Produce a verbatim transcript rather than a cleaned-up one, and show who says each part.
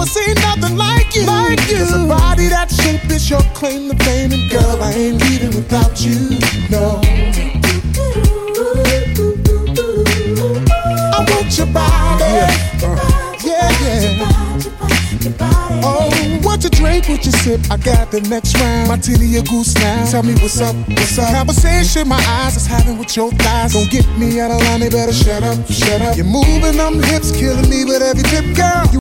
Speaker 1: see nothing like you. Like you. There's a body that shape is your claim to fame, and girl, I ain't leaving without you. No. I want your body. Yeah, uh, yeah. yeah. Oh, what you drink, what you sip? I got the next round. Martini or goose now. Tell me what's up, what's up? Conversation my eyes is having with your thighs. Don't get me out of line, they better shut up, shut up. You're moving them hips, killing me with every tip, girl. You